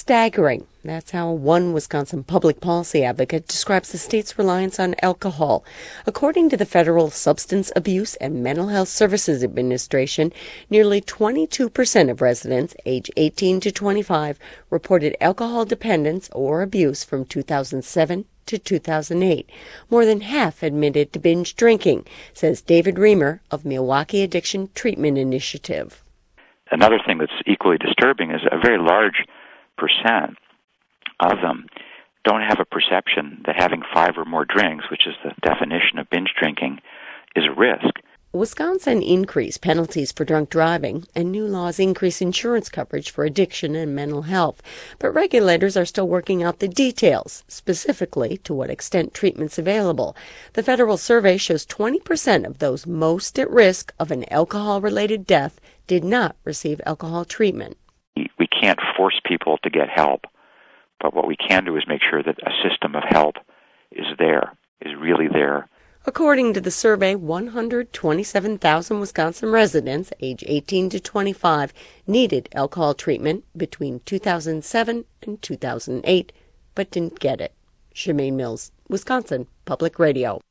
staggering. That's how one Wisconsin public policy advocate describes the state's reliance on alcohol. According to the Federal Substance Abuse and Mental Health Services Administration, nearly 22% of residents age 18 to 25 reported alcohol dependence or abuse from 2007 to 2008. More than half admitted to binge drinking, says David Reamer of Milwaukee Addiction Treatment Initiative. Another thing that's equally disturbing is a very large percent of them don't have a perception that having 5 or more drinks, which is the definition of binge drinking, is a risk. Wisconsin increased penalties for drunk driving, and new laws increase insurance coverage for addiction and mental health. But regulators are still working out the details, specifically to what extent treatment's available. The federal survey shows 20% of those most at risk of an alcohol-related death did not receive alcohol treatment. We can't force people to get help, but what we can do is make sure that a system of help is really there. According to the survey, 127,000 Wisconsin residents age 18 to 25 needed alcohol treatment between 2007 and 2008, but didn't get it. Shemaine Mills, Wisconsin Public Radio.